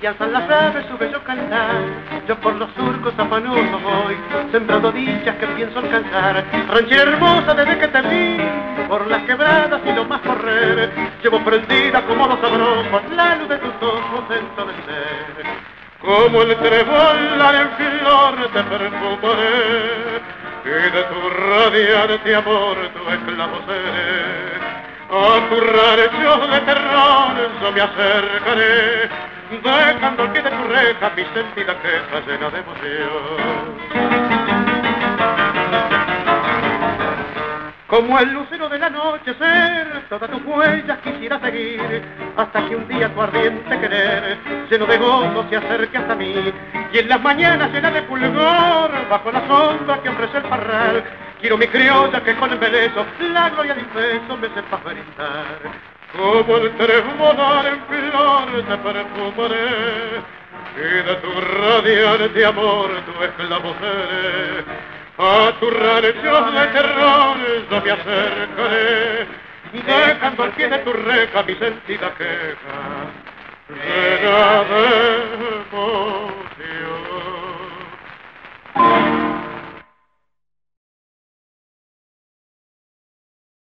y alzan las aves su bello cantar. Yo por los surcos afanosos voy, sembrando dichas que pienso alcanzar. Ranchera hermosa desde que te vi, por las quebradas y lo más correr, llevo prendida como los sabrosos la luz de tus ojos dentro del ser. Como el trébol en flor te perfumaré, y de tu radiante amor tu esclavo seré. A tu rancho de terror yo me acercaré, dejando al pie de tu reja mi sentida queja llena de emoción. Como el lucero del anochecer, todas tus huellas quisiera seguir, hasta que un día tu ardiente querer, lleno de gozo, se acerque hasta mí. Y en las mañanas llena de fulgor, bajo la sombra que ofrece el parral, quiero mi criolla que con embeleso la gloria del beso me sepa brindar. Como el trébol en flor te perfumaré, y de tu radiante amor tu esclavo seré. A tu rancho de terror yo me acercaré, dejando al pie de tu reja mi sentida queja, llena de